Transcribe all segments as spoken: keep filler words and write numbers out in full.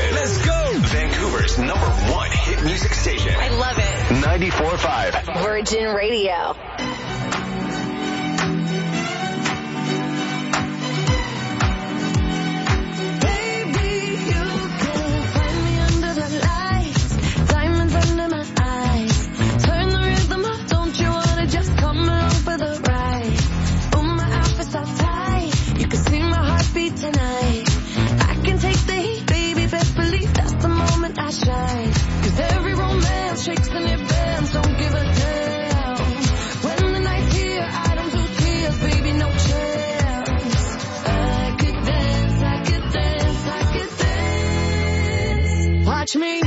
Let's go. Vancouver's number one hit music station. I love it. ninety-four point five. Virgin Radio. Watch me.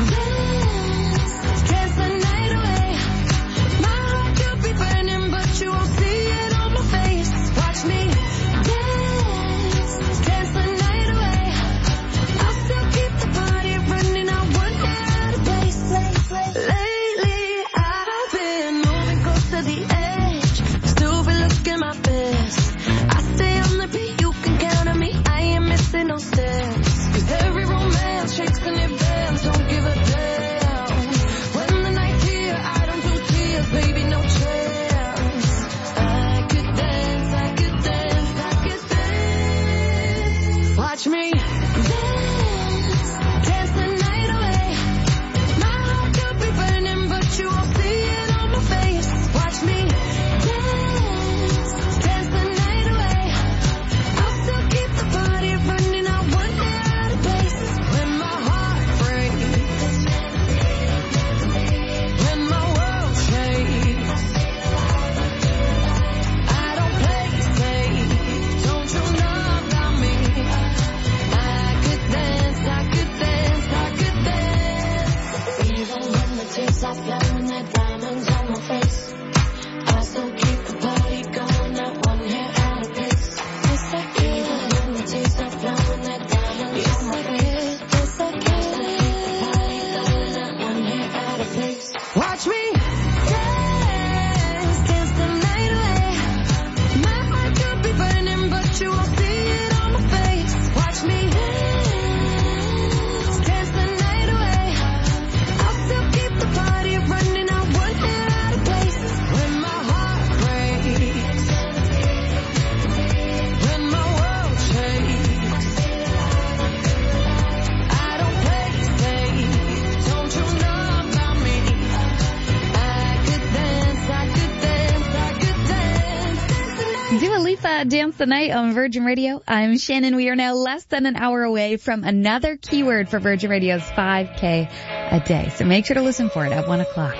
Dance the Night on Virgin Radio. I'm Shannon. We are now less than an hour away from another keyword for Virgin Radio's five K a day. So make sure to listen for it at one o'clock.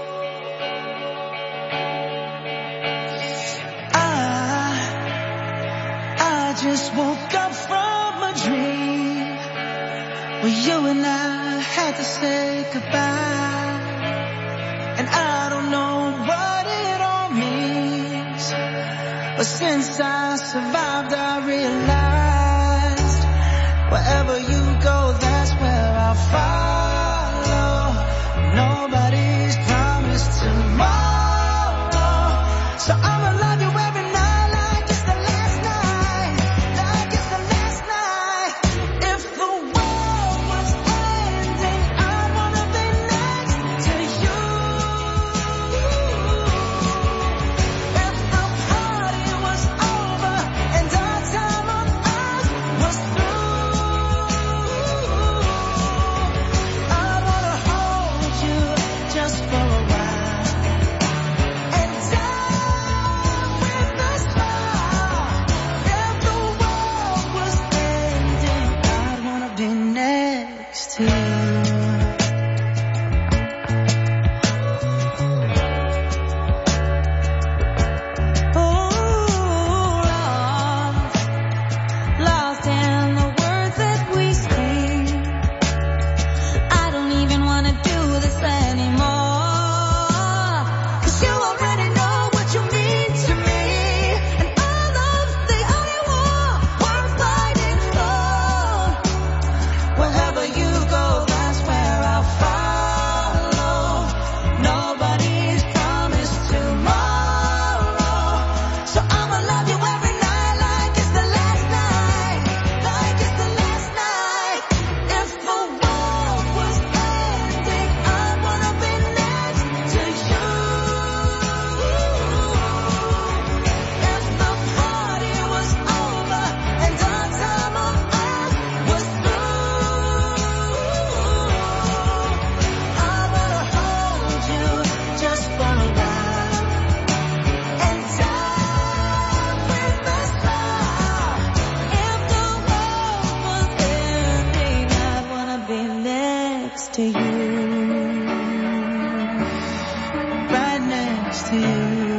I, I just woke up from a dream where you and I had to say goodbye. And I don't know what it all means, but since I survived, I realized wherever you go, that's where I'll follow. Nobody's promised tomorrow, so I'ma love you every night like it's the last night, like it's the last night. If the world was ending, I wanna be next to you. If the party was over and our time on earth was through, I wanna hold you just for a while and die with a smile. If the world was ending, I'd wanna be next to you. Lost in the words that we speak. I don't even wanna do this anymore, 'cause you already know what you mean to me, and all of the only war worth fighting for. Wherever you go, that's to you, right next to you.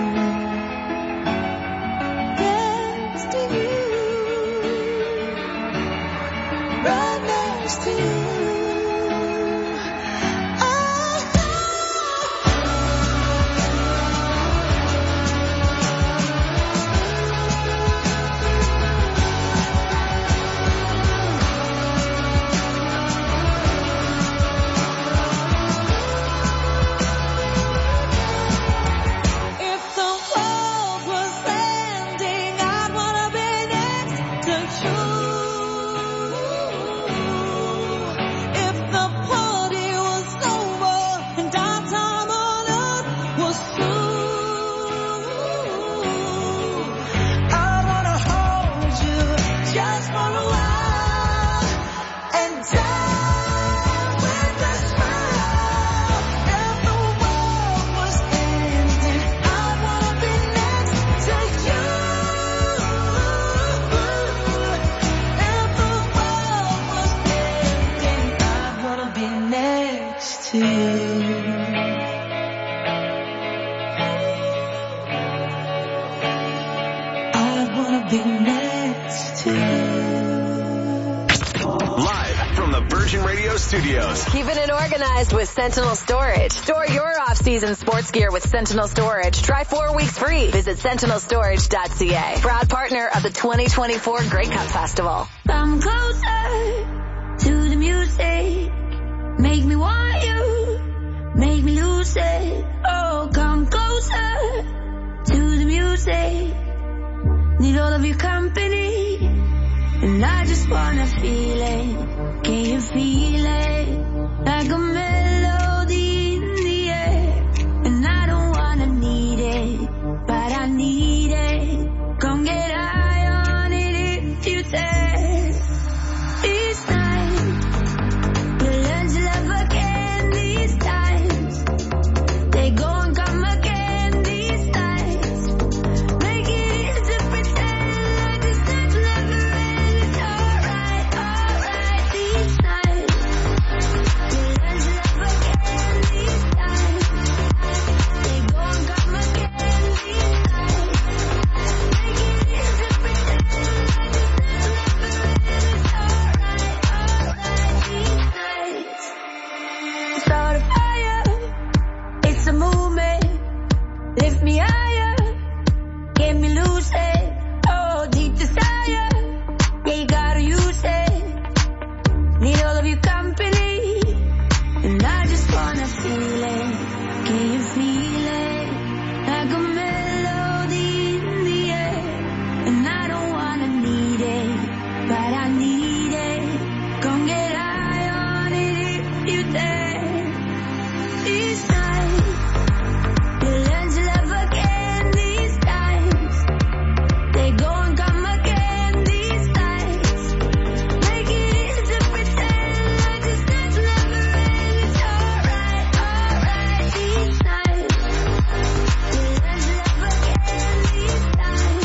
Studios. Keeping it organized with Sentinel Storage. Store your off-season sports gear with Sentinel Storage. Try four weeks free. Visit sentinel storage dot c a. Proud partner of the twenty twenty-four Grey Cup Festival. Come closer to the music. Make me want you. Make me lose it. Oh, come closer to the music. Need all of your company. And I just wanna feel it. Can you feel it? Like a melody in the air. And I don't wanna need it, but I need it. Come get high on it if you dare. These nights, we'll learn to love again. These times, they go and come again. These nights, make it easy to pretend like this night will never end. It's alright, alright. These nights, we'll learn to love again. These times, they go and come again. These nights, make it easy to pretend like this night will never end. It's alright, alright. These nights, start a fire. It's a movement. Lift me higher. Get me loose. Oh, deep desire. Yeah, you gotta use it. Need all of your company. And I just wanna feel it. Can you feel it? Like a melody in the air. And I don't wanna need it, but I need it. Come get high on it if you dare. These nights, you'll learn to love again. These times, they go and come again. These nights, make it easy to pretend like this night will never end. It's alright, alright. These nights, you'll learn to love again. These times,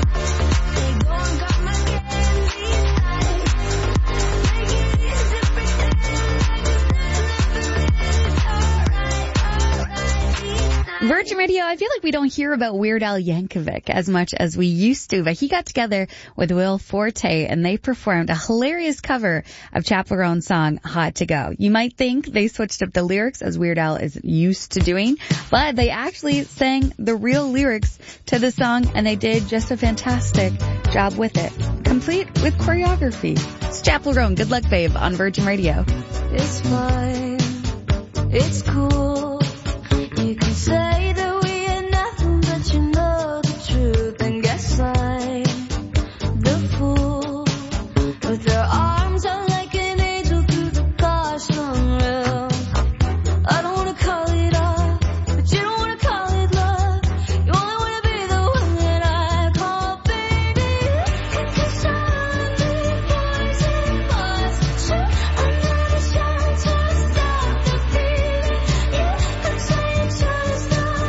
they go and come again. These nights, make it easy to pretend like this night will never end. It's alright, alright. These nights. Virgin Radio, I feel like we don't hear about Weird Al Yankovic as much as we used to, but he got together with Will Forte and they performed a hilarious cover of Chaperone's song, Hot to Go. You might think they switched up the lyrics as Weird Al is used to doing, but they actually sang the real lyrics to the song and they did just a fantastic job with it, complete with choreography. It's Chaperone, Good Luck Babe on Virgin Radio. It's fine, it's cool. You can say that we are nothing, but you know the truth. And guess I'm the fool with their arms out like an angel through the caution rail. I don't wanna call it off, but you don't wanna call it love. You only wanna be the one that I call baby. Cause I'm the poison was true. I'm not ashamed to stop the beat. Yeah, I'm trying to stop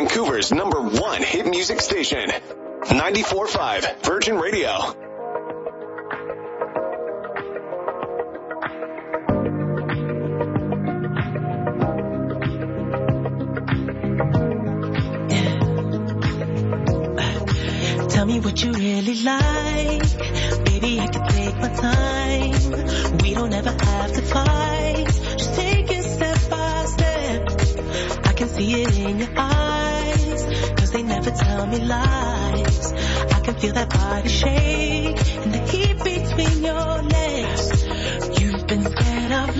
Vancouver's number one hit music station. ninety-four point five Virgin Radio. Tell me what you really like. Baby, I can take my time. We don't ever have to fight. Just take it step by step. I can see it in your eyes, 'cause they never tell me lies. I can feel that body shake and the heat between your legs. You've been scared of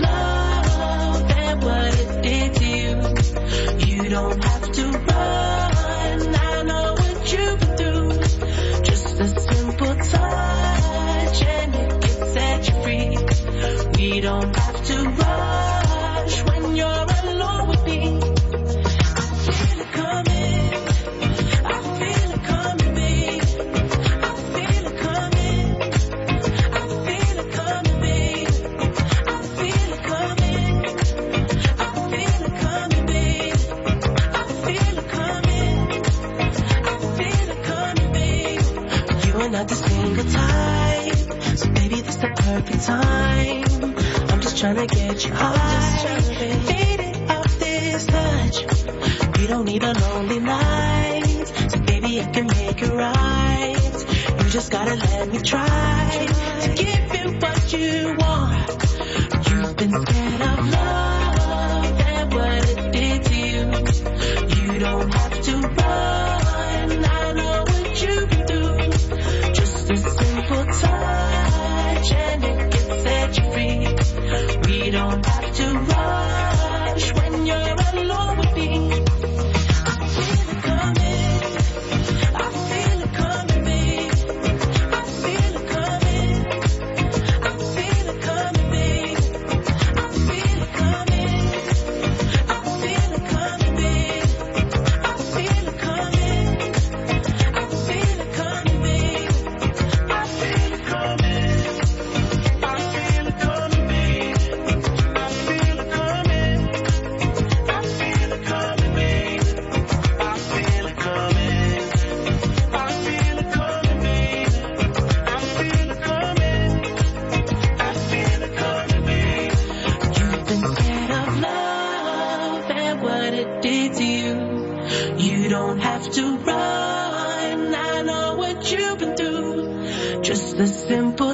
love and what it did to you. You don't have to run. I know what you've been through. Just a simple touch and it can set you free. We don't have to rush when you're alone with me. I feel it coming. I feel it coming, babe. I feel it coming. I feel it coming, babe. I feel it coming. I feel it coming, babe. I feel it coming. I feel it coming, babe. You are not the single type, so baby, this the perfect time. I'm just trying to get you high, faded off this touch. You don't need a lonely night, so baby, I can make it right. You just gotta let me try to give you what you want. You've been scared of love and what it did to you. You don't have to run. I know what you've been through. Just a simple touch and it can set you free. We don't have to rush when you're alone with me. I feel it coming. I feel it coming, babe. I feel it coming. I feel it coming, babe. I feel it coming. I feel it coming, babe. I feel it coming. I feel it coming, babe. I feel it coming. I feel it coming, babe. I feel it coming. I feel it coming, babe. I feel it coming. I feel it coming, babe. I feel it coming. I feel it coming, babe. You've been scared of love and what it did to you. You don't have to run. I know what you've been through. Just a simple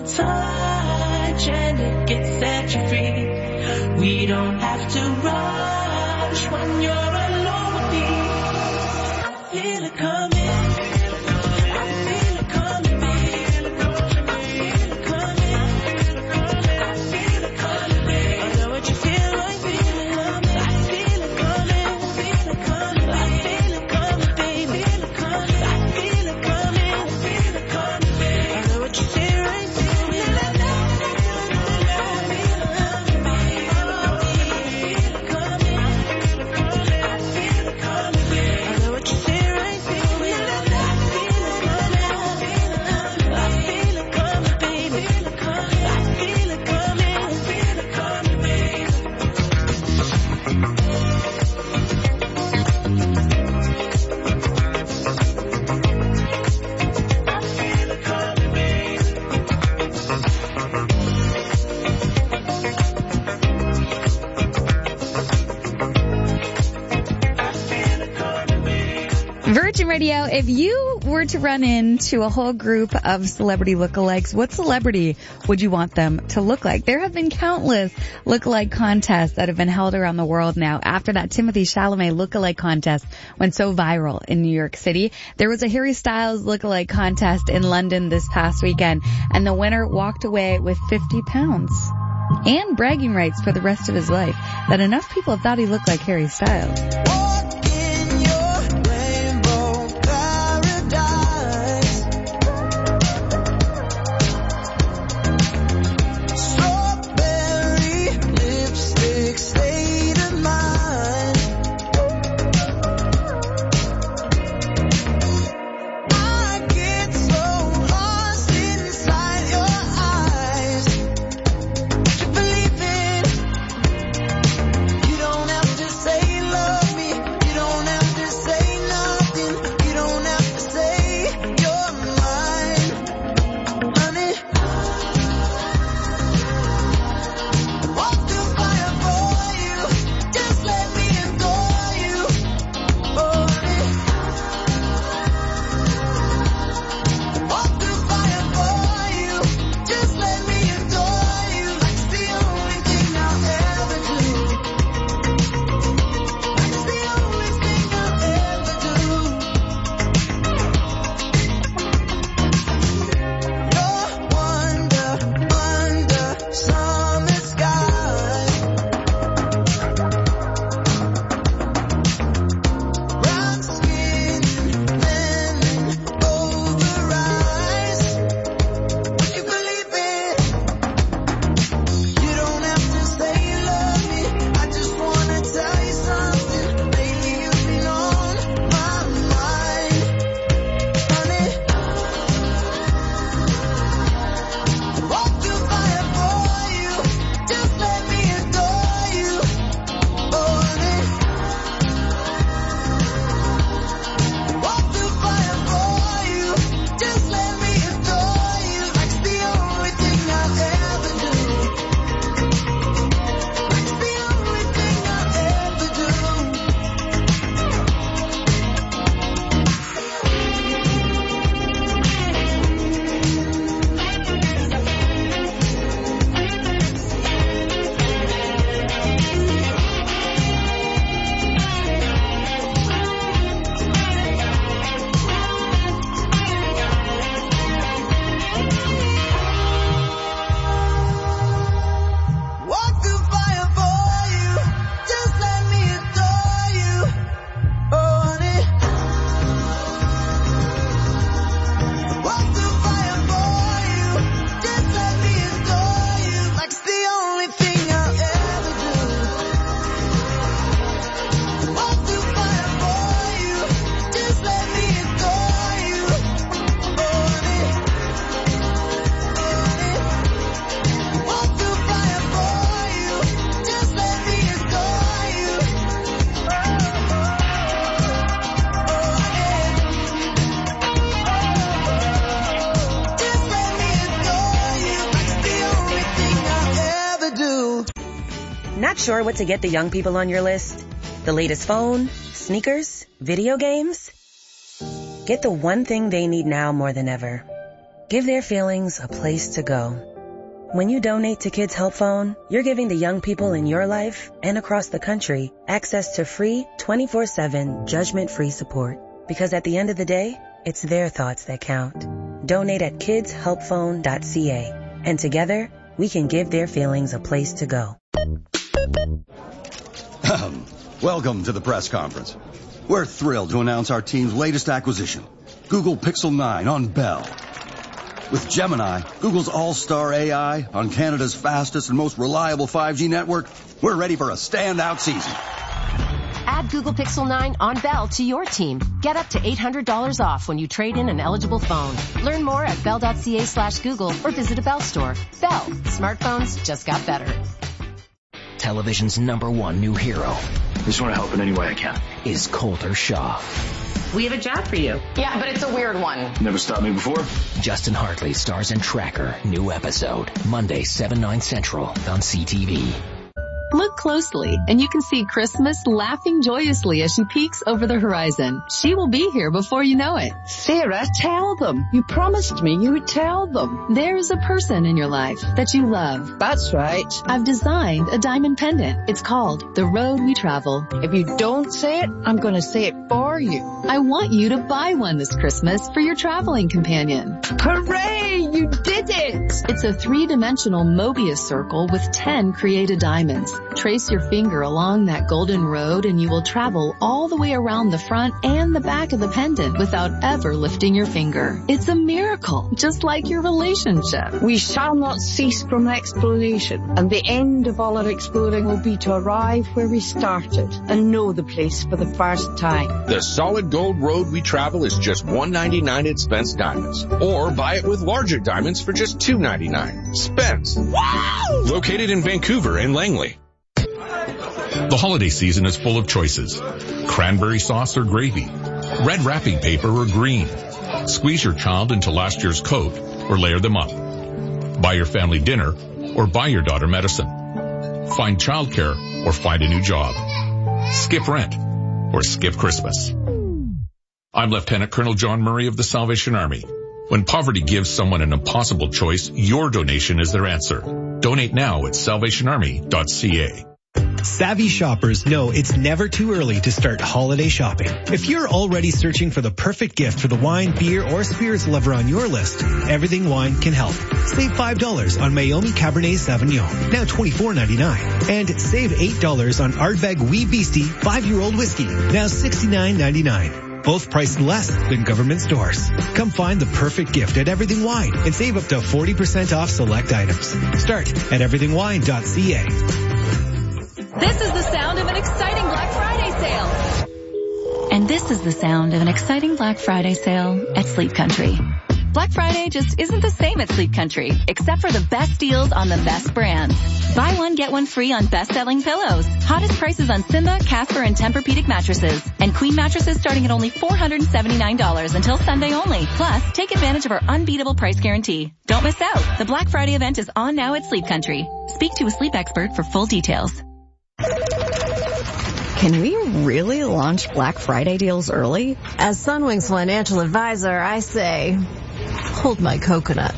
touch and it can set you free. We don't have to rush when you're alone with me. I feel it coming. I feel it coming, babe. I feel it coming. I feel it coming, babe. I know what you feel like feeling. I feel it coming. I feel it coming. I feel it coming, babe. I feel it coming. I feel it coming. I feel it coming, babe. I know what you feel right feeling. I feel it coming, babe. I feel it coming. I feel it coming. I feel it coming, babe. I know what you feel right feeling. I feel it coming. I feel it coming, babe. I feel it coming. I feel it coming. I feel it coming, babe. Virgin Radio, if you were to run into a whole group of celebrity lookalikes, what celebrity would you want them to look like? There have been countless lookalike contests that have been held around the world now. After that Timothée Chalamet lookalike contest went so viral in New York City, there was a Harry Styles lookalike contest in London this past weekend, and the winner walked away with fifty pounds and bragging rights for the rest of his life that enough people thought he looked like Harry Styles. Walk in your rainbow paradise. Strawberry lipstick state of mind. I get so lost inside your eyes. You believe it. You don't have to say love me. Not sure what to get the young people on your list? The latest phone, sneakers, video games? Get the one thing they need now more than ever. Give their feelings a place to go. When you donate to Kids Help Phone, you're giving the young people in your life and across the country access to free twenty-four seven judgment-free support. Because at the end of the day, it's their thoughts that count. Donate at kids help phone dot c a. And together, we can give their feelings a place to go. Welcome to the press conference. We're thrilled to announce our team's latest acquisition, Google Pixel nine on Bell. With Gemini, Google's all-star A I on Canada's fastest and most reliable five G network, we're ready for a standout season. Add Google Pixel nine on Bell to your team. Get up to eight hundred dollars off when you trade in an eligible phone. Learn more at bell dot c a slash Google or visit a Bell store. Bell. Smartphones just got better. Television's number one new hero. I just want to help in any way I can. Is Colter Shaw. We have a job for you. Yeah, but it's a weird one. Never stopped me before. Justin Hartley stars in Tracker. New episode. Monday, seven, nine Central on C T V. Look closely, and you can see Christmas laughing joyously as she peeks over the horizon. She will be here before you know it. Sarah, tell them. You promised me you would tell them. There is a person in your life that you love. That's right. I've designed a diamond pendant. It's called The Road We Travel. If you don't say it, I'm going to say it for you. I want you to buy one this Christmas for your traveling companion. Hooray! You did it! It's a three-dimensional Mobius circle with ten created diamonds. Trace your finger along that golden road and you will travel all the way around the front and the back of the pendant without ever lifting your finger. It's a miracle, just like your relationship. We shall not cease from exploration, and the end of all our exploring will be to arrive where we started and know the place for the first time. The solid gold road we travel is just one ninety-nine at Spence Diamonds, or buy it with larger diamonds for just two ninety-nine. Spence. Wow! Located in Vancouver and Langley. The holiday season is full of choices. Cranberry sauce or gravy, red wrapping paper or green. Squeeze your child into last year's coat or layer them up. Buy your family dinner or buy your daughter medicine. Find childcare or find a new job. Skip rent or skip Christmas. I'm Lieutenant Colonel John Murray of the Salvation Army. When poverty gives someone an impossible choice, your donation is their answer. Donate now at salvation army dot c a. Savvy shoppers know it's never too early to start holiday shopping. If you're already searching for the perfect gift for the wine, beer, or spirits lover on your list, Everything Wine can help. Save five dollars on Meiomi Cabernet Sauvignon, now twenty-four ninety-nine. And save eight dollars on Ardbeg Wee Beastie five-year-old whiskey, now sixty-nine ninety-nine. Both priced less than government stores. Come find the perfect gift at Everything Wine and save up to forty percent off select items. Start at everything wine dot c a. This is the sound of an exciting Black Friday sale. And this is the sound of an exciting Black Friday sale at Sleep Country. Black Friday just isn't the same at Sleep Country, except for the best deals on the best brands. Buy one, get one free on best-selling pillows. Hottest prices on Simba, Casper, and Tempur-Pedic mattresses. And Queen mattresses starting at only four hundred seventy-nine dollars until Sunday only. Plus, take advantage of our unbeatable price guarantee. Don't miss out. The Black Friday event is on now at Sleep Country. Speak to a sleep expert for full details. Can we really launch Black Friday deals early? As Sunwing's financial advisor, I say, hold my coconut.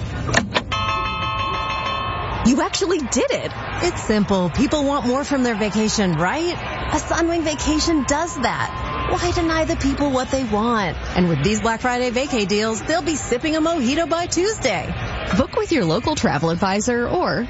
You actually did it. It's simple. People want more from their vacation, right? A Sunwing vacation does that. Why deny the people what they want? And with these Black Friday vacay deals, they'll be sipping a mojito by Tuesday. Book with your local travel advisor or...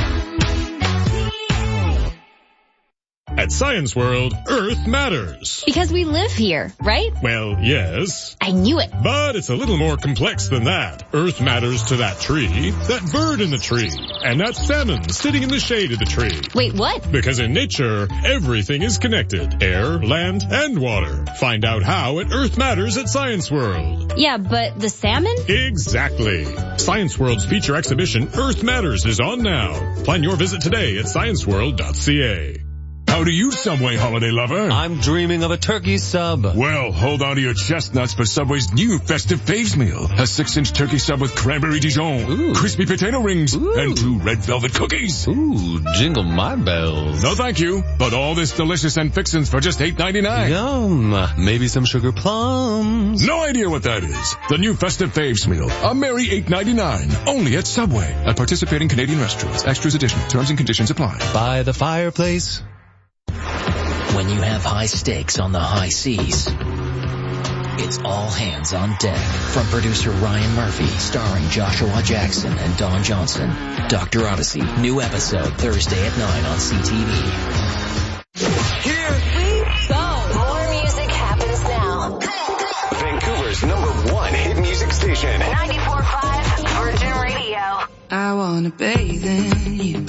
At Science World, Earth matters. Because we live here, right? Well, yes. I knew it. But it's a little more complex than that. Earth matters to that tree, that bird in the tree, and that salmon sitting in the shade of the tree. Wait, what? Because in nature, everything is connected. Air, land, and water. Find out how at Earth Matters at Science World. Yeah, but the salmon? Exactly. Science World's feature exhibition, Earth Matters, is on now. Plan your visit today at science world dot c a. How do you, Subway holiday lover? I'm dreaming of a turkey sub. Well, hold on to your chestnuts for Subway's new festive faves meal. A six-inch turkey sub with cranberry Dijon, Ooh. crispy potato rings, Ooh. and two red velvet cookies. Ooh, jingle my bells. No thank you, but all this delicious and fixins for just eight ninety-nine. Yum. Maybe some sugar plums. No idea what that is. The new festive faves meal. A merry eight ninety-nine. Only at Subway. At participating Canadian restaurants. Extras edition. Terms and conditions apply. By the fireplace. When you have high stakes on the high seas, it's all hands on deck. From producer Ryan Murphy, starring Joshua Jackson and Don Johnson. Doctor Odyssey, new episode Thursday at nine on C T V. Here we go. More music happens now. Vancouver's number one hit music station. ninety-four point five Virgin Radio. I wanna bathe in you.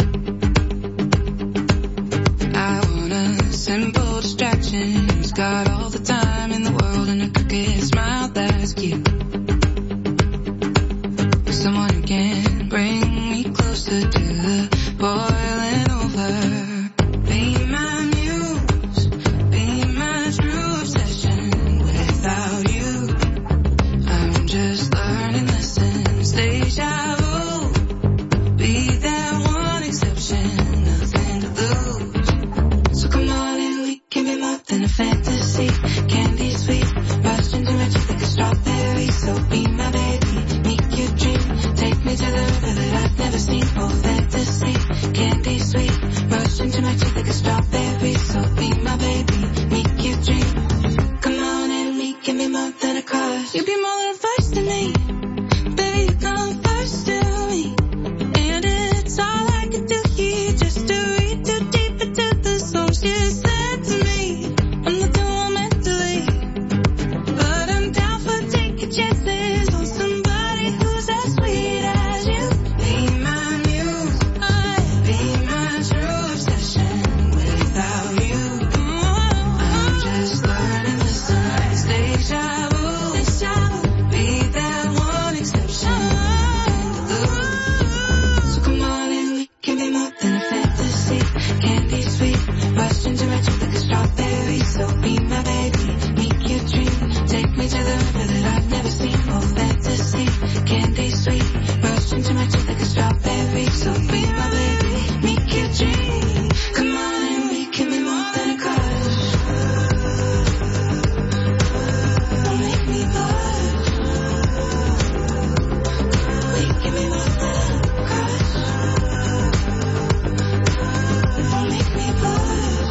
I wanna simple distractions. Got all the time in the world and a crooked smile that's cute. Someone who can bring me closer to the boiling over. Be my muse, be my true obsession. Without you, I'm just learning lessons. Deja vu, be that one exception. Nothing to lose. So come on and we can be more than a fantasy. Candy sweet, rushed into my teeth like a strawberry. So be my baby, make you dream. Take me to the river that I've never seen. Oh, fantasy, candy sweet, rushed into my teeth like a strawberry. So be my baby, make you dream. Come on and we can be more than a crush. You be more than a first to me. Baby, come first to me. And it's all I can do here just to read too deep into the songs you said to me. I'm not the one meant to leave, but I'm down for taking chances on somebody who's as sweet as you. Be my muse, be my true obsession. Without you, I'm just learning the signs. Deja vu, be that one exception. So come on and we can be more than a fantasy. Candy sweet, rushed into my teeth like a strawberry. So be my baby, make you dream. Take me to the river that I've never seen. Oh, fantasy, candy sweet, rushed into my teeth like a strawberry. So be my baby, make you dream. Come on and we can be more than a crush. Don't make me blush. We can be more than a crush. Don't make me blush.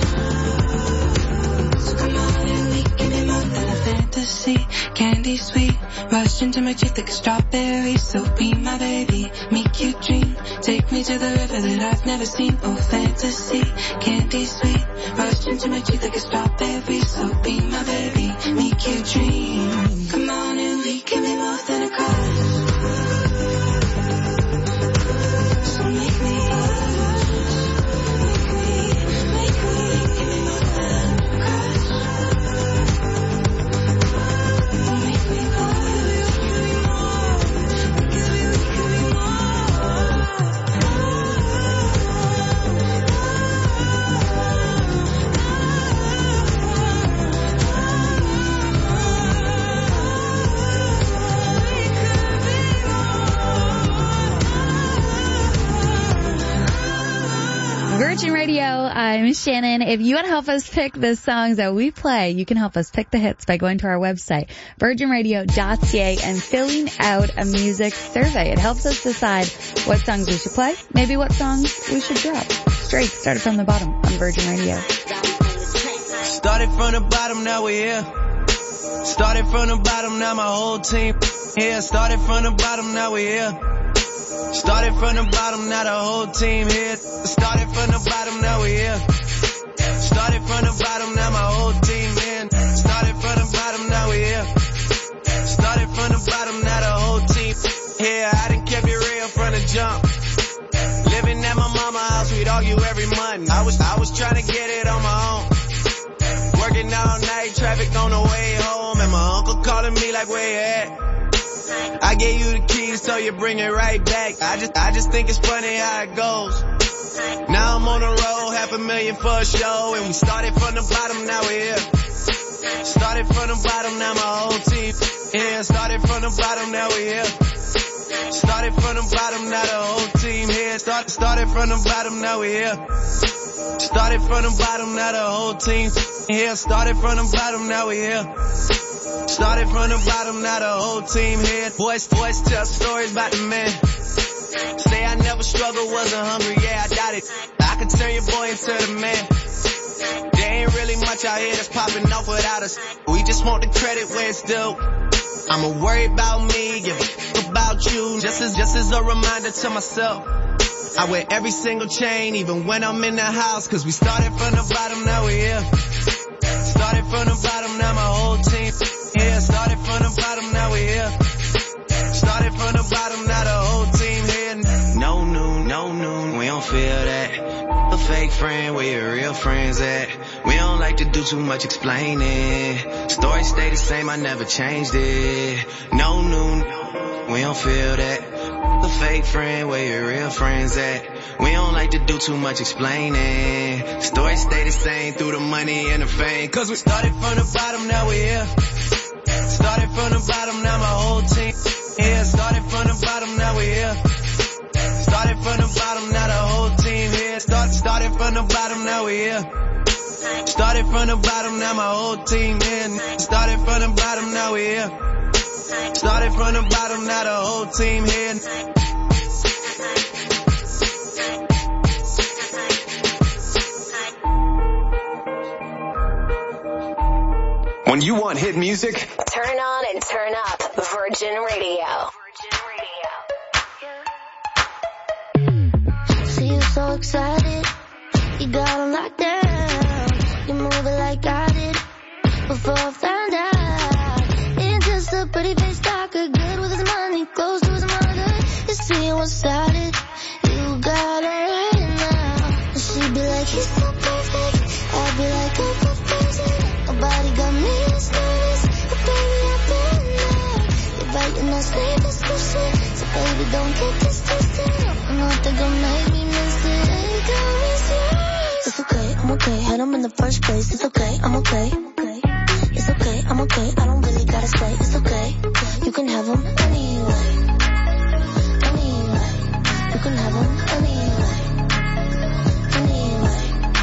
So come on and we can be more than a fantasy. Candy sweet, rushed into my teeth like a strawberry. So be my baby, make you dream. Take me to the river that I've never seen. Oh, fantasy, candy sweet, rushed into my teeth like a strawberry. So be my baby, make you dream. Come on and we can be more than a crush. So make me blush. Make me, make me, give me more than a crush. Make me blush. Give me more. Give me, give me more. Virgin Radio, I'm Shannon. If you want to help us pick the songs that we play, you can help us pick the hits by going to our website, virgin radio dot c a, and filling out a music survey. It helps us decide what songs we should play, maybe what songs we should drop. Straight, started from the bottom on Virgin Radio. Started from the bottom, now we're here. Started from the bottom, now my whole team here. Started from the bottom, now we're here. Started from the bottom, now the whole team here. Started from the bottom, now we're here. Started from the bottom, now my whole team in. Started from the bottom, now we're here. Started from the bottom, now the whole team here. I done kept it real from the jump. Living at my mama's house, we'd argue every month. I was, I was trying to get it on my own. Working all night, traffic on the way home, and my uncle calling me like, where you at? I gave you the keys, so you bring it right back. I just, I just think it's funny how it goes. Now I'm on the road, half a million for a show, and we started from the bottom, now we're here. Started from the bottom, now my whole team here. Started from the bottom, now we're here. Started from the bottom, now the whole team here. Start, started from the bottom, now we're here. Started from the bottom, now the whole team here. Started from the bottom, now we're here. Started from the bottom, now the whole team here. Boys, boys tell stories about the man. Say I never struggled, wasn't hungry, yeah, I doubt it. I could turn your boy into the man. There ain't really much out here that's popping off without us. We just want the credit where it's due. I'ma worry about me, give a f- about you. Just as, just as a reminder to myself. I wear every single chain, even when I'm in the house. Cause we started from the bottom, now we're here. Started from the bottom, now my whole team here. Started from the bottom, now we're here. Started from the bottom, now the whole team here. No noon, no noon, we don't feel that. A fake friend, where your real friends at? We don't like to do too much explaining. Story stay the same, I never changed it. No noon, we don't feel that. A fake friend, where your real friends at? We don't like to do too much explaining. Story stay the same through the money and the fame. Cause we started from the bottom, now we're here. Started from the bottom, now my whole team here. Started from the bottom, now we're here. Started from the bottom, now the whole team here. Start, started from the bottom, now we're here. Started from the bottom, now my whole team here. Started from the bottom, now we're here. Started from the bottom, now the whole team here. When you want hit music, turn on and turn up Virgin Radio. See you so excited, you got on locked down. You move it like I did before I found out. Ain't just a pretty face talker, good with his money, close to his mother. You see what's started, you got it right now. And she'd be like, he's so perfect. I'd be like, oh, so perfect. Nobody got me as nervous, but baby I've been there. You're biting that sleepless pussy, so baby don't get this twisted. Nothing gonna make me miss it. Hey, girl, it's yours. It's okay, I'm okay. Had him in the first place. It's okay, I'm okay. It's okay, I'm okay. I don't really gotta stay. It's okay. You can have him anyway. Anyway. You can have him anyway. Anyway.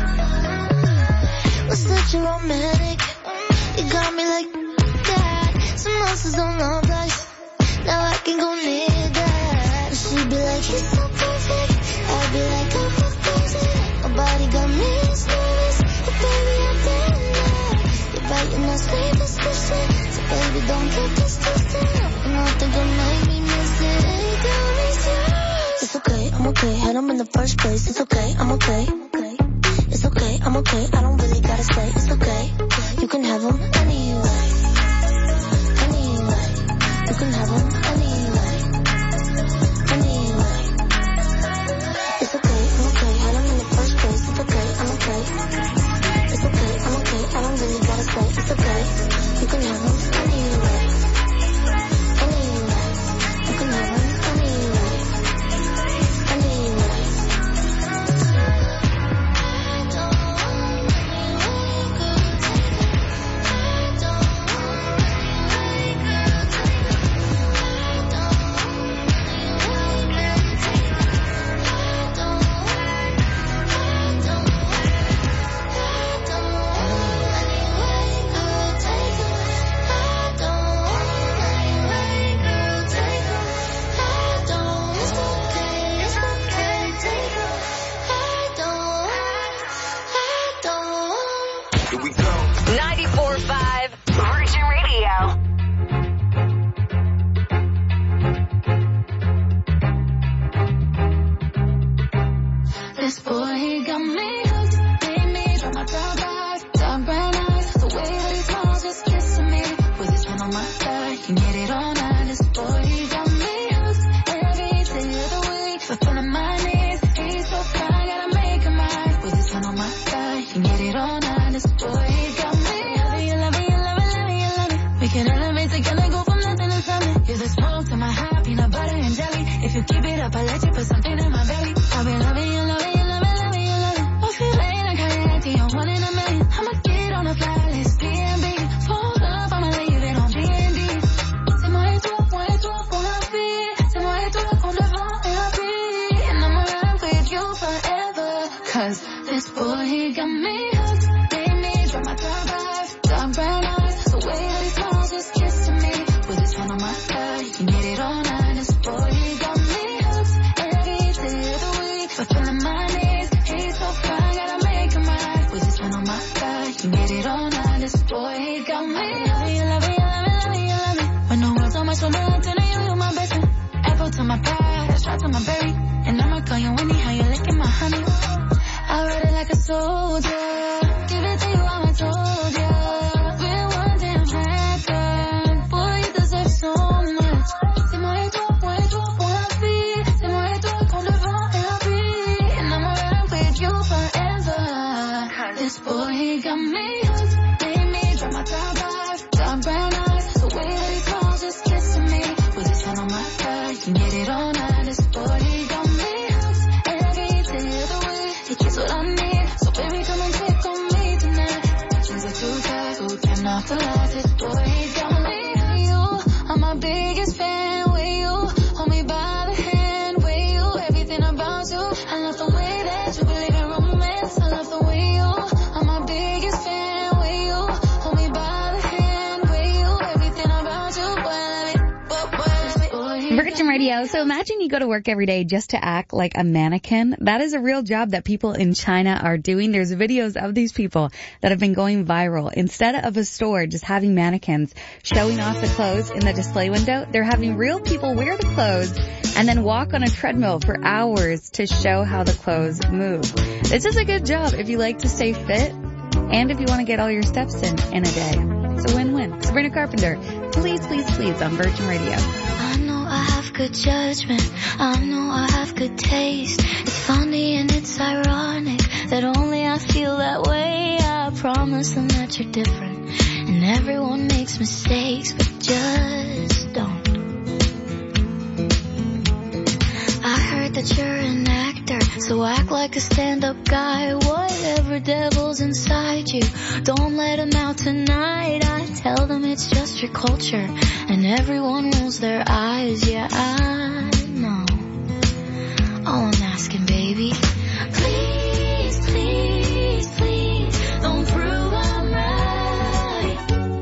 We're such a romantic. You got me like that. Some monsters don't love life. Now I can go near that. She'd be like, he's so perfect. I'd be like, oh, so perfect. Nobody got me as nervous, but baby I've been there. You're biting that sleepless pussy, so baby don't get this twisted. Nothing gonna make me miss it. Hey, girl, it's yours. It's okay, I'm okay. Had him in the first place. It's okay, I'm okay. It's okay, I'm okay. I don't really gotta stay. It's okay. You can have him anyway. Anyway. You can have him anyway. Anyway. It's okay, I'm okay. Had him in the first place. It's okay, I'm okay. It's okay, I'm okay. I don't really gotta stay. It's okay. You can have him anyway. Anyway. You can have him anyway. Anyway. ninety-four point five Virgin Radio. This boy, he got me hooked, made me drop my brown eyes, dark brown eyes. The way that he smiles, just kissing me with his hand on my thigh. Can get it all night. This boy, he got me hooked every day of the week, fulfilling my needs. He's so fine, gotta make him mine with his hand on my thigh. Can get it all night. This boy, he got me hooked. You love it, you love it, love it, you love it. We can elevate together, go from nothing to something. Here's the smoke to my high, peanut butter and jelly. If you keep it up, I'll let you put something in my belly. I've been loving you, loving you, loving you. me hot. You love me, you love me, love me, you love me. When the world's so much for nothing, you, you my best friend. Apple to my pie, straight to my berry. And I'ma call you Winnie, how you licking my honey. I ride it like a soldier. Give it to you, how I told ya. We're one damn record. Boy, you deserve so much. C'est moi et toi, moi et toi pour la vie. C'est moi et toi contre le vent et la pluie. And I'ma ride with you forever. This boy, he got me hooked. Made me drop my top off. Dark brown eyes, the way that he calls, just kissing me. With his hand on my thigh, you can get it all night. This boy, he got me hooked. Every day of the week, he gets what I need. So baby, come and take on me tonight. Things are too tight, so we turn off the lights. This boy, he got me. You are my biggest fan. With you, hold me by the hand. With you, everything about you. I love the way that you believe in romance. I love the way you are my biggest fan. With you, hold me by the hand. With you, everything about you. Boy, I love it. Boy, boy, I love it. Boy, he Virgin Radio. So imagine you go to work every day just to act like a mannequin. That is a real job that people in China are doing. There's videos of these people that have been going viral. Instead of a store just having mannequins showing off the clothes in the display window, they're having real people wear the clothes and then walk on a treadmill for hours to show how the clothes move. This is a good job if you like to stay fit and if you want to get all your steps in in a day. It's a win-win. Sabrina Carpenter, please, please, please on Virgin Radio. I know I have good judgment. I know I have good taste. It's funny and it's ironic that only I feel that way. I promise them that you're different. And everyone makes mistakes, but just don't. I heard that you're an actor, so act like a stand-up guy. Whatever devil's inside you, don't let him out tonight. I tell them it's just your culture, and everyone rolls their eyes. Yeah, I know. All I'm asking, baby, please, please, please, don't prove I'm right.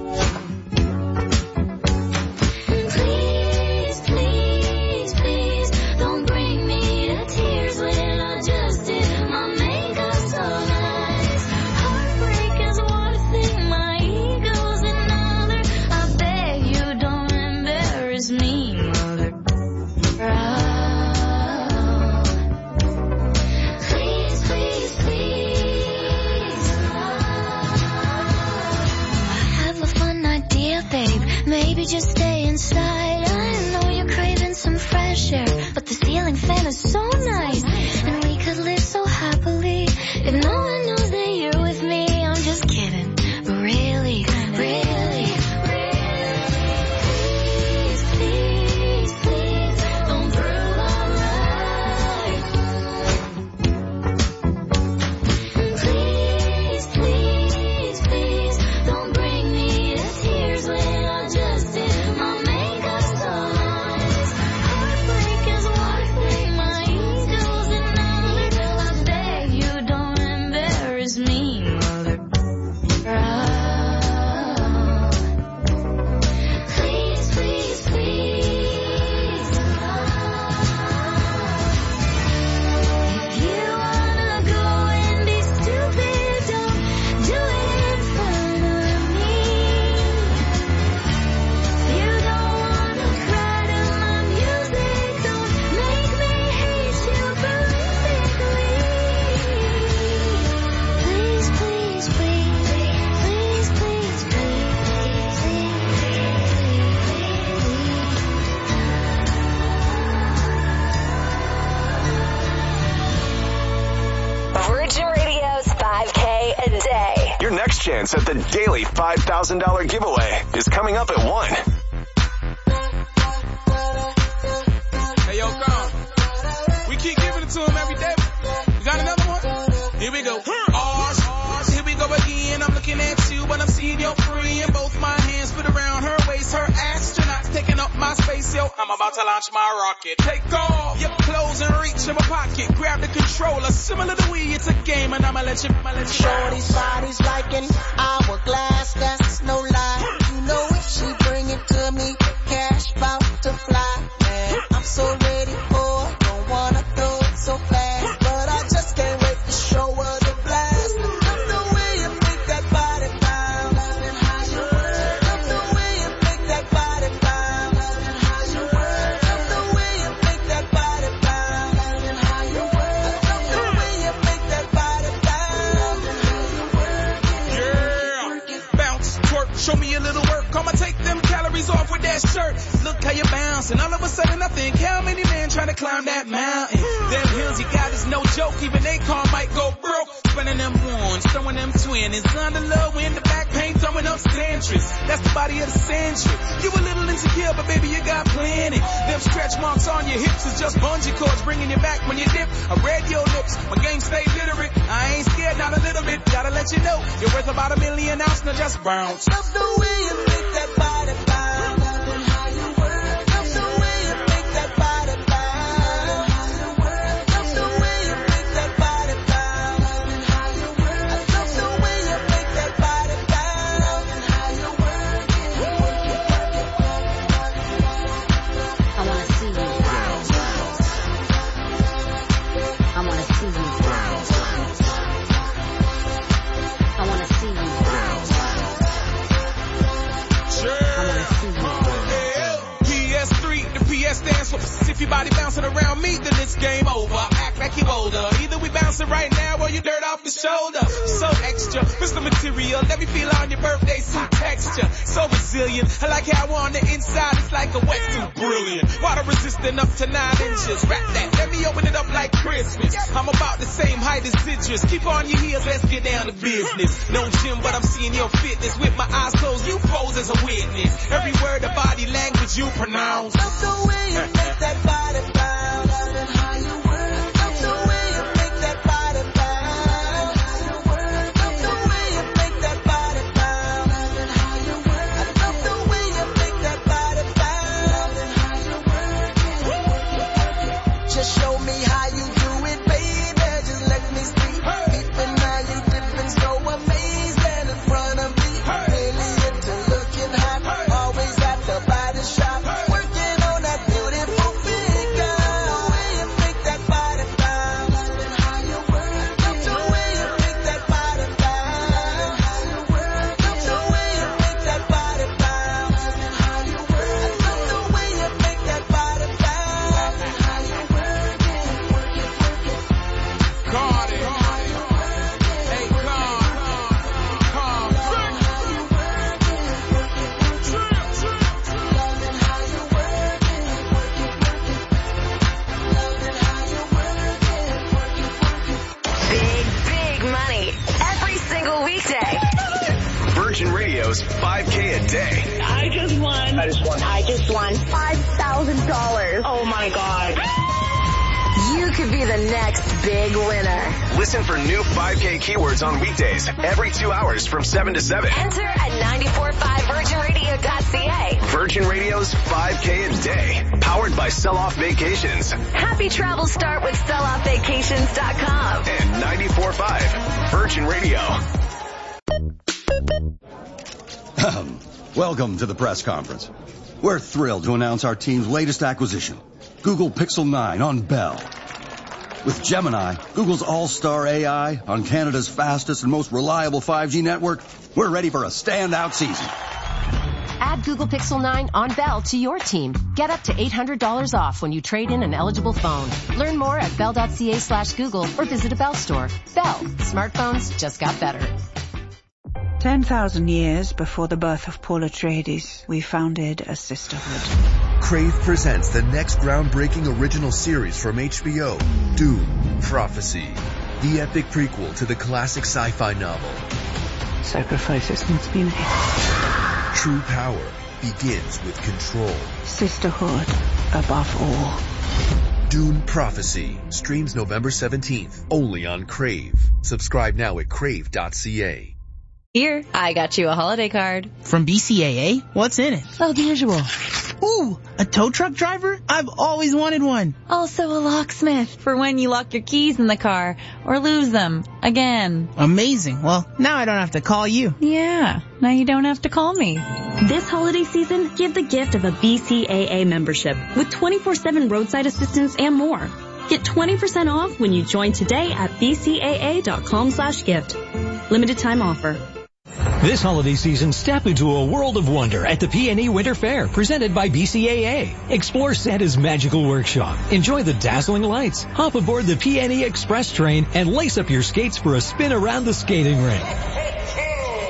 Please, please, please, don't bring me to tears when I just did my makeup so nice. Heartbreak is one thing, my ego's another. I beg you don't embarrass me, mother. Please, please, please. I have a fun idea, babe. Maybe just stay inside. I know you're craving some fresh air, but the ceiling fan is so nice, and we could live so happily if no one knows that you're with me. I'm just kidding, but really, really, really, please, please, please, don't prove I'm right. Please, please, please, don't bring me to tears when I just did my makeup so nice. Heartbreak is one thing, my ego's another. I beg you don't embarrass me, mother. Please, please, please. If you wanna go and be stupid, don't do it in front of me. If you don't wanna cry to my music, don't make me hate you horrifically. Please, please, please, please, please, please, please, Virgin Radio's five K a day. Your next chance at the daily five thousand dollars giveaway is coming up at one. Hey, yo, Carl. We keep giving it to him every day. You got another one? Here we go. Ours, ours. Here we go again. I'm looking at you, but I'm seeing your friend. Both my hands put around her waist. Her astronauts taking up my space, yo. I'm about to launch my rocket. Take off your clothes and reach in my pocket. Grab the controller. Similar to we, it's a game, and I'ma let you, I'ma let you. Shorty's body's like an hourglass, that's no lie. You know if she bring it to me, cash bout to fly. Man, I'm so ready for it, don't wanna throw it so fast, but I just can't wait to show her the blast. Love the way you make that body bounce and how you twerk, show me a little work. I'ma take them calories off with that shirt. Look how you bounce, and all of a sudden I think, how many men trying to climb that mountain? Them hills you got is no joke, even they car might go broke. Spinning them ones, throwing them twin. It's under low in the back paint, throwing up centuries. That's the body of the century. You a little insecure, but baby, you got plenty. Them stretch marks on your hips is just bungee cords, bringing you back when you dip. I read your lips, my game stay literate. I ain't scared, not a little bit. Gotta let you know, you're worth about a million ounce, now just bounce. Love the way you make that body bounce. Loving how you work. Love the way you make that body bounce. Love the way you make that body bounce. Loving how you work. I love the way you make that body bounce. Loving how you work. I wanna see you bounce. I wanna see you bounce. I wanna see you bounce. I wanna see you bounce. P S three, the P S stands for if your body bouncing around me, then it's game over. Act like you older. Either we bouncing right now or you dirt off the shoulder. So extra, Mister Material, let me feel on your birthday suit texture. So resilient, I like how on the inside it's like a wetsuit. Brilliant, water resistant up to nine inches. Wrap that, let me open it up like Christmas. I'm about the same height as citrus. Keep on your heels, let's get down to business. No gym, but I'm seeing your fitness. With my eyes closed, you pose as a witness. Every word of body language you pronounce. Love the way you make that body bounce. Loving how you work. Love the way you make that body bounce. Love the way you make that body bounce. Loving how you work. I love the way you make that body bounce. Loving how you work. Just show me how you do it, baby. Just let me see. Peeping how you dipping so amazing in front of me. Really into looking hot. Always at the body shop. Working on that beautiful figure. The way you make that body bounce. Loving how you work. Love the way you make that body bounce. How you work. Love the way you make that body bounce. Loving how you work. I love the way you make that body bounce. Loving how you work. Work it, work it. Cardi, hey, calm, calm, Loving how you work it. Work it, work it. Loving how you work it. Work it, work it. Loving how you work it. Work it, work it. Big, big money every single weekday. Virgin Radio's five K a day. I just won. I just won. I just won five thousand dollars. Oh my God. You could be the next big winner. Listen for new five K keywords on weekdays every two hours from seven to seven. Enter at nine four five virgin radio dot c a. Virgin Radio's five K a day. Powered by Sell-Off Vacations. Happy travels start with sell off vacations dot com. And ninety-four point five Virgin Radio. Welcome to the press conference. We're thrilled to announce our team's latest acquisition, Google Pixel nine on Bell. With Gemini, Google's all-star A I on Canada's fastest and most reliable five G network, we're ready for a standout season. Add Google Pixel nine on Bell to your team. Get up to eight hundred dollars off when you trade in an eligible phone. Learn more at bell.ca slash Google or visit a Bell store. Bell. Smartphones just got better. ten thousand years before the birth of Paul Atreides, we founded a sisterhood. Crave presents the next groundbreaking original series from H B O, Dune, Prophecy, the epic prequel to the classic sci-fi novel. Sacrifices must be made. True power begins with control. Sisterhood above all. Dune Prophecy streams November seventeenth, only on Crave. Subscribe now at crave dot c a. Here, I got you a holiday card. From B C A A? What's in it? Oh, the usual. Ooh, a tow truck driver? I've always wanted one. Also a locksmith for when you lock your keys in the car or lose them again. Amazing. Well, now I don't have to call you. Yeah, now you don't have to call me. This holiday season, give the gift of a B C A A membership with twenty-four seven roadside assistance and more. Get twenty percent off when you join today at b c a a dot com slash gift. Limited time offer. This holiday season, step into a world of wonder at the P and E Winter Fair, presented by B C A A. Explore Santa's magical workshop, enjoy the dazzling lights, hop aboard the P and E Express train, and lace up your skates for a spin around the skating rink.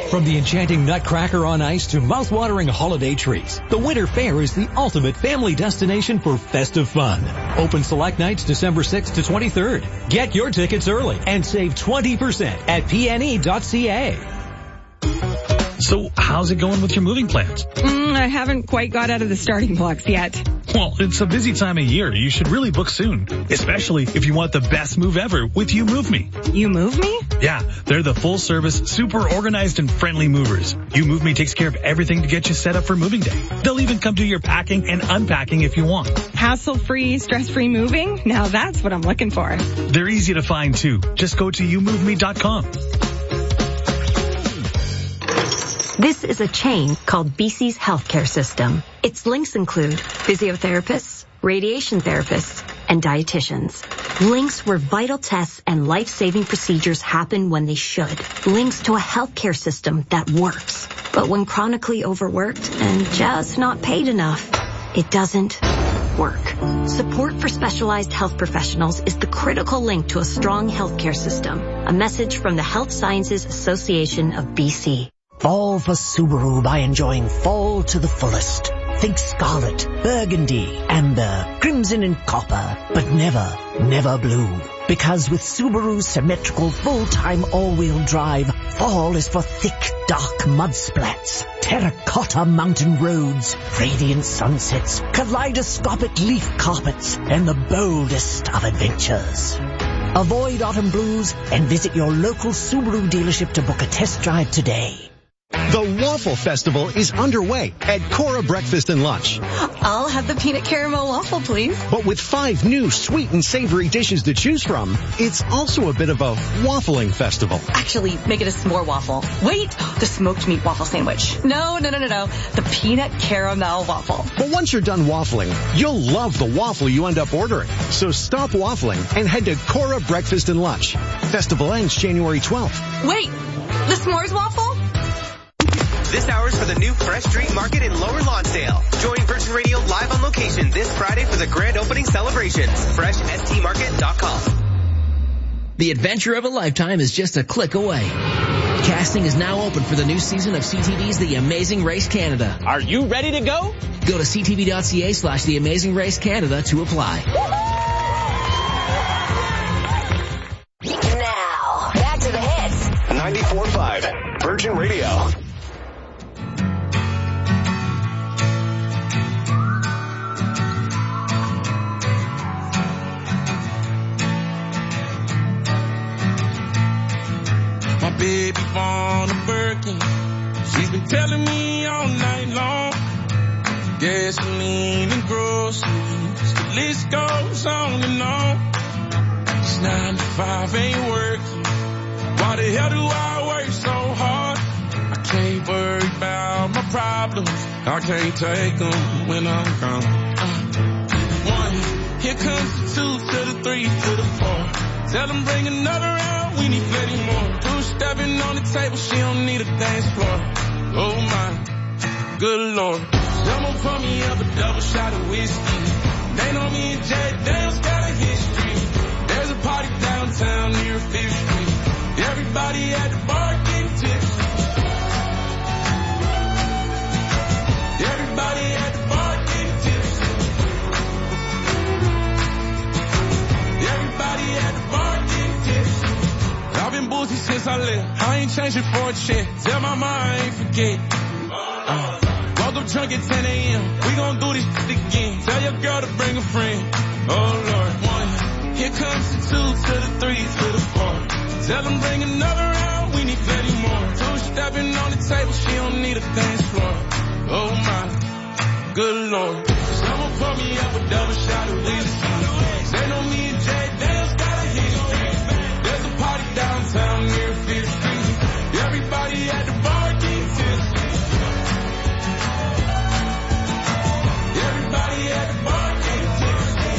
From the enchanting Nutcracker on Ice to mouth-watering holiday treats, the Winter Fair is the ultimate family destination for festive fun. Open select nights December sixth to twenty-third. Get your tickets early and save twenty percent at P N E dot C A. So how's it going with your moving plans? Mm, I haven't quite got out of the starting blocks yet. Well, it's a busy time of year. You should really book soon, especially if you want the best move ever with You Move Me. You Move Me? Yeah, they're the full-service, super organized and friendly movers. You Move Me takes care of everything to get you set up for moving day. They'll even come do your packing and unpacking if you want. Hassle-free, stress-free moving? Now that's what I'm looking for. They're easy to find too. Just go to you move me dot com. This is a chain called B C's healthcare system. Its links include physiotherapists, radiation therapists, and dietitians. Links where vital tests and life-saving procedures happen when they should. Links to a healthcare system that works. But when chronically overworked and just not paid enough, it doesn't work. Support for specialized health professionals is the critical link to a strong healthcare system. A message from the Health Sciences Association of B C. Fall for Subaru by enjoying fall to the fullest. Think scarlet, burgundy, amber, crimson and copper, but never, never blue. Because with Subaru's symmetrical full-time all-wheel drive, fall is for thick, dark mud splats, terracotta mountain roads, radiant sunsets, kaleidoscopic leaf carpets, and the boldest of adventures. Avoid autumn blues and visit your local Subaru dealership to book a test drive today. The Waffle Festival is underway at Cora Breakfast and Lunch. I'll have the peanut caramel waffle, please. But with five new sweet and savory dishes to choose from, it's also a bit of a waffling festival. Actually, make it a s'more waffle. Wait, the smoked meat waffle sandwich. No, no, no, no, no. The peanut caramel waffle. But once you're done waffling, you'll love the waffle you end up ordering. So stop waffling and head to Cora Breakfast and Lunch. Festival ends January twelfth. Wait, the s'mores waffle? This hour's for the new Fresh Street Market in Lower Lonsdale. Join Virgin Radio live on location this Friday for the grand opening celebrations. fresh s t market dot com. The adventure of a lifetime is just a click away. Casting is now open for the new season of C T V's The Amazing Race Canada. Are you ready to go? Go to c t v dot c a slash The Amazing Race Canada to apply. Now, back to the hits. ninety-four point five Virgin Radio. Baby born a Birkin. She's been telling me all night long. Gasoline and groceries. The list goes on and on. This nine to five ain't working. Why the hell do I work so hard? I can't worry about my problems. I can't take them when I'm gone. Uh, one, here comes the two to the three to the four. Tell them bring another round, we need plenty more. Two stepping on the table, she don't need a dance floor. Oh my, good lord. Someone pour me up a double shot of whiskey. They know me and Jay Dale's got a history. There's a party downtown near Fifth Street. Everybody at the bar getting tipsy. Everybody at the bar getting tipsy. Everybody at the bar getting tipsy. I've been boozy since I left. I ain't changing for a check. Tell my mama I ain't forget. Uh, woke up drunk at ten a.m. We gon' do this shit again. Tell your girl to bring a friend. Oh Lord. One. Here comes the two to the three to the four. Tell them bring another round. We need plenty more. Two stepping on the table. She don't need a dance floor. Oh my, good lord. Someone pour me up a double shot of whiskey. They know me and Jay Dale's got a history. There's a party downtown near Fifth Street. Everybody at the bar getting tipsy. Everybody at the bar getting tipsy.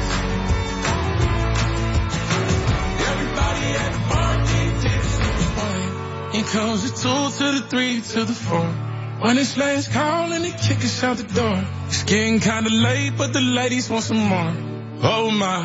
Everybody at the bar getting tipsy. Here comes the two to the three to the four. When it's last call and they kick us out the door. It's getting kinda late, but the ladies want some more. Oh my,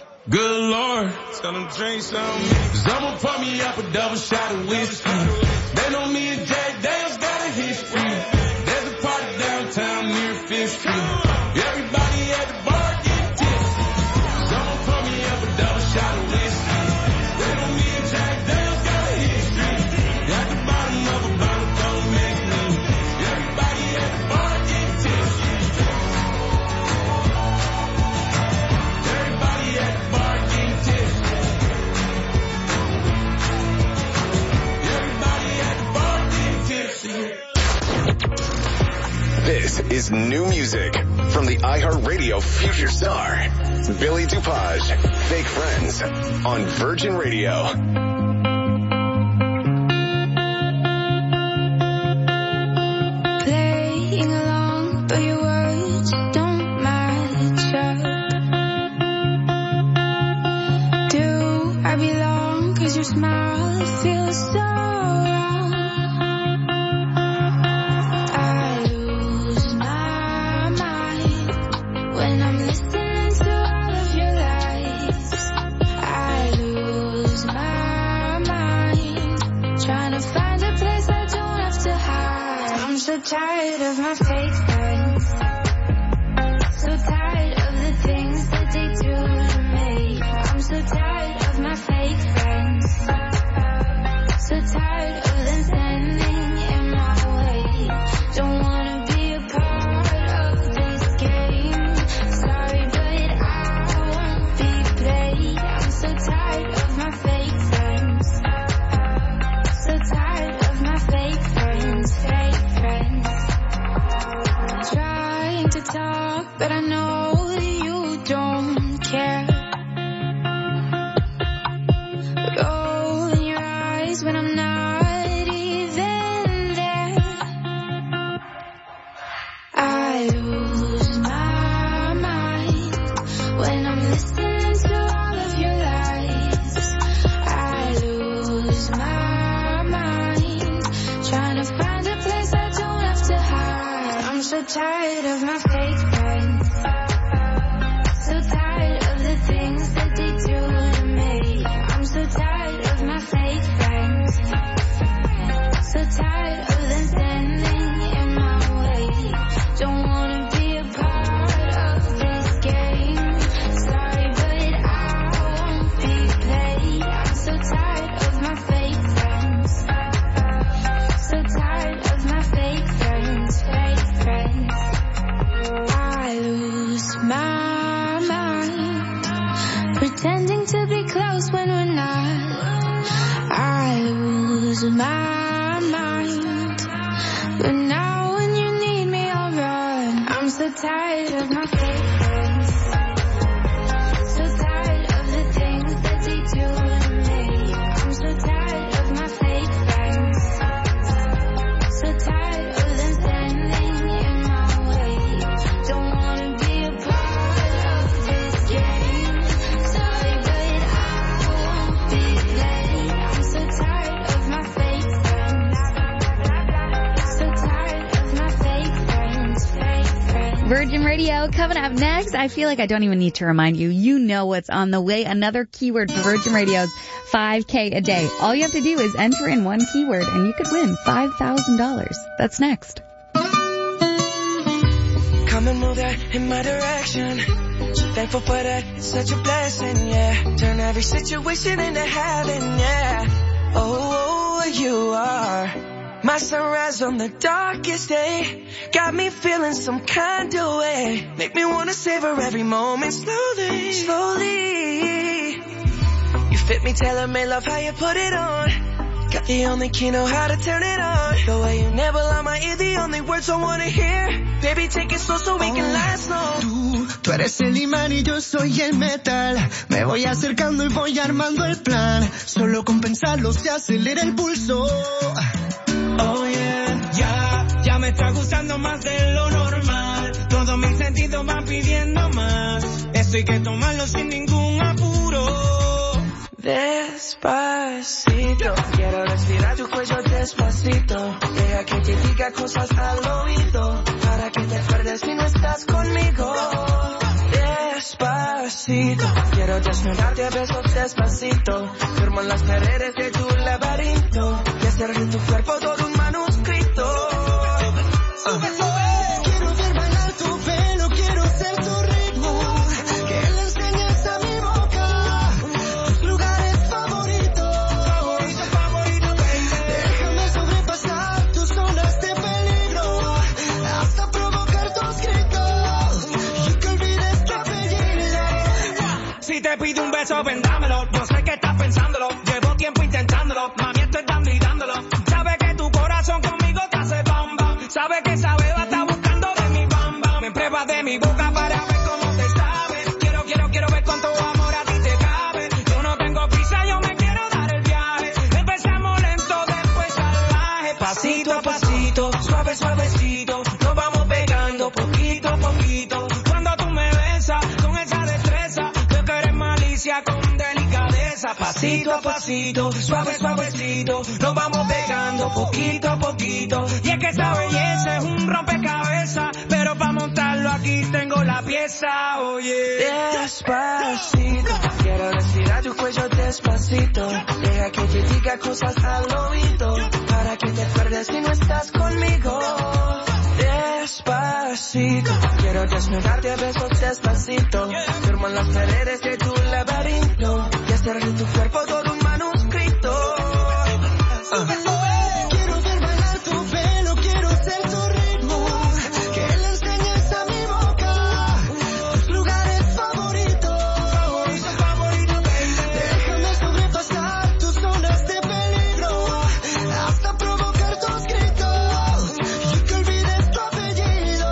good lord. Tell them drink some. Someone pour me up a double shot of whiskey. They know me and Jack Dale's got a history. There's a party downtown near Fifth Street. Everybody at the bar get tipsy. Someone pour me up a double shot of whiskey. They know me and Jack Dale's got a history. At the bottom of a bottle don't make me. Everybody at the bar get tipsy. Everybody at the bar get tipsy. Everybody at the bar get tipsy. This is new music from the iHeartRadio Future Star, Billy DuPage, Fake Friends, on Virgin Radio. Playing along, but your words don't match up. Do I belong? 'Cause your smile feels so wrong. I lose my mind when I'm listening to all of your lies. I lose my mind trying to find a place I don't have to hide. I'm so tired of my fake friends. So tired of the things that they do to me. I'm so tired of my fake friends. So tired of them standing in my way. Don't wanna be a part of this game. Sorry, but I won't be played. I'm so tired of my fake friends. So tired of my fake friends, fake friends. Trying to talk, but I know that you don't care. Rolling your eyes when I'm not even there. I lose my mind when I'm listening to all of your lies. I lose my mind trying to find a place I don't have to hide. I'm so tired of my fake friends. So tired of the things that they do to me. I'm so tired of my fake friends. So tired of them standing in my way. Don't wanna be a part of this game. Sorry, but I won't be played. I'm so tired of my fake friends. So tired of my fake friends, fake friends. I lose my mind pretending to be close when we're not. I lose my mind, but now when you need me I'll run. I'm so tired of my fake friends. So tired of the things that they do to me. I'm so tired of my fake friends. So tired of them standing in my way. Don't wanna be a part of this game. Sorry, but I won't be played. I'm so tired of my fake friends. So tired of my fake friends, fake friends. Virgin Radio coming up next. I feel like I don't even need to remind you. You know what's on the way. Another keyword for Virgin Radio's five K a day. All you have to do is enter in one keyword and you could win five thousand dollars. That's next. Come and move that in my direction. So thankful for that, it's such a blessing, yeah. Turn every situation into heaven, yeah. Oh, you are my sunrise on the darkest day. Got me feeling some kind of way. Make me wanna savor every moment slowly, slowly. You fit me, tailor-made, love how you put it on. Got the only key, know how to turn it on. The way you never lie my ear, the only words I wanna hear. Baby, take it slow so we can last long. Tú, tú eres el imán y yo soy el metal. Me voy acercando y voy armando el plan. Solo con pensarlo se acelera el pulso. Oh yeah, ya, ya me está gustando más de lo normal. Todos mis sentidos van pidiendo más. Esto hay que tomarlo sin ningún apuro. Despacito, quiero respirar tu cuello despacito. Deja que te diga cosas al oído, para que te acuerdes si no estás conmigo. Despacito, quiero Quiero desnudarte a besos despacito. Firmo en las paredes de tu laberinto y hacer de tu cuerpo todo un manuscrito. Sube, sube. Quiero ver bailar tu pelo, quiero ser tu ritmo. Que le enseñes a mi boca tus lugares favoritos. Favorito, favorito, baby. Déjame sobrepasar tus zonas de peligro hasta provocar tus gritos y que olvides tu apellido. Si te pido un beso, ven dámelo. Yo sé que estás pensándolo. Llevo tiempo intentándolo. Mami, estoy dando y dándolo. Sabe que tu corazón conmigo te hace bamba. Sabe que esa beba está buscando de mi bamba. Me prueba de mi boca para ver cómo te sabe. Quiero, quiero, quiero ver cuánto amor a ti te cabe. Yo no tengo prisa, yo me quiero dar el viaje. Empezamos lento, después salvaje. Pasito a pasito, suave, suavecito. Nos vamos pegando poquito a poquito. Cuando tú me besas con esa destreza, veo que eres malicia con delicadeza. Pasito a pasito, suave, suavecito. Nos vamos pegando poquito a poquito. Y es que esa belleza es un rompecabezas, pero para montarlo aquí tengo la pieza, oye. Despacito, quiero respirar tu cuello despacito. Deja que te diga cosas al oído, para que te acuerdes si no estás conmigo. Despacito, quiero desnudarte a besos despacito. Firmo en las paredes de tu laberinto y hacer de tu cuerpo todo un manuscrito. Sube, sube. Quiero ver bailar tu pelo, quiero ser tu ritmo. Que le enseñes a mi boca tus lugares favoritos. Favorito, favorito, baby. Déjame sobrepasar tus zonas de peligro hasta provocar tus gritos y que olvides tu apellido.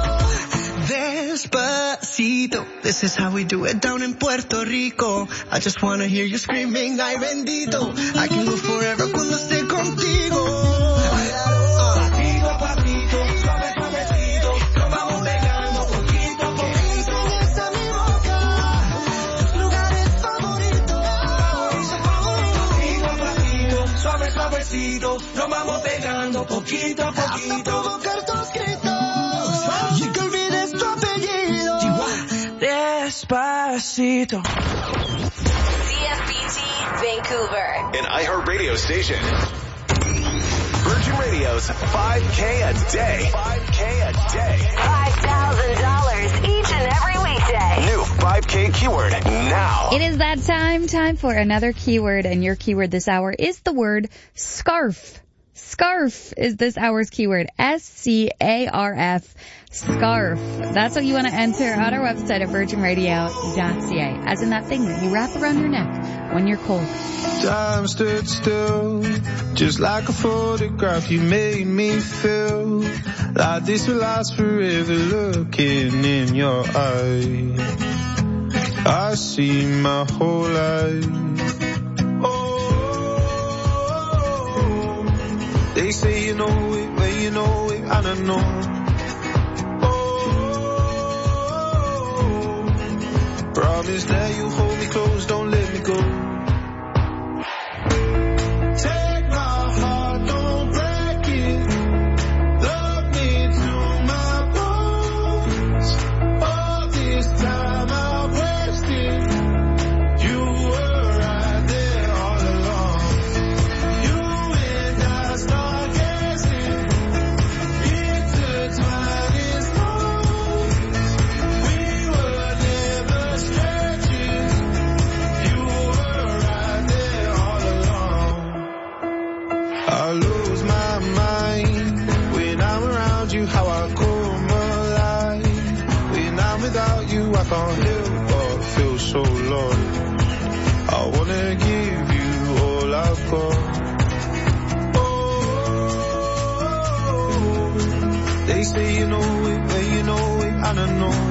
Despacito, this is how we do it down in Puerto Rico. I just wanna hear you screaming, ay bendito. I can live forever cuando esté contigo. Pasito a pasito, suave, suavecito. Nos vamos pegando poquito a poquito. Que enseñes a mi boca tus lugares favoritos. Pasito a pasito, suave, suavecito. Nos vamos pegando poquito a poquito. Hasta provocar tus gritos y que olvides tu apellido. Despacito. C F B T Vancouver. An iHeartRadio station. Virgin Radio's five K a day. five K a day. five thousand dollars each and every weekday. New five K keyword now. It is that time, time for another keyword, and your keyword this hour is the word scarf. Scarf is this hour's keyword. S C A R F. Scarf. That's what you want to enter on our website at virgin radio dot c a. As in that thing that you wrap around your neck when you're cold. Time stood still, just like a photograph. You made me feel like this will last forever. Looking in your eyes, I see my whole life. They say you know it, but you know it, I don't know. Oh, promise that you hold me close, don't let me go. Take my heart, don't break it. Love me to my bones. All this time I wasted. You were right there all along. You and I start dancing. Intertwined in moments. We were never strangers. You were right there all along. I lose my mind when I'm around you, how I come alive. When I'm without you, I can't help but feel so lost. I wanna give you all I've got. Oh, they say you know it, but you know it, I don't know.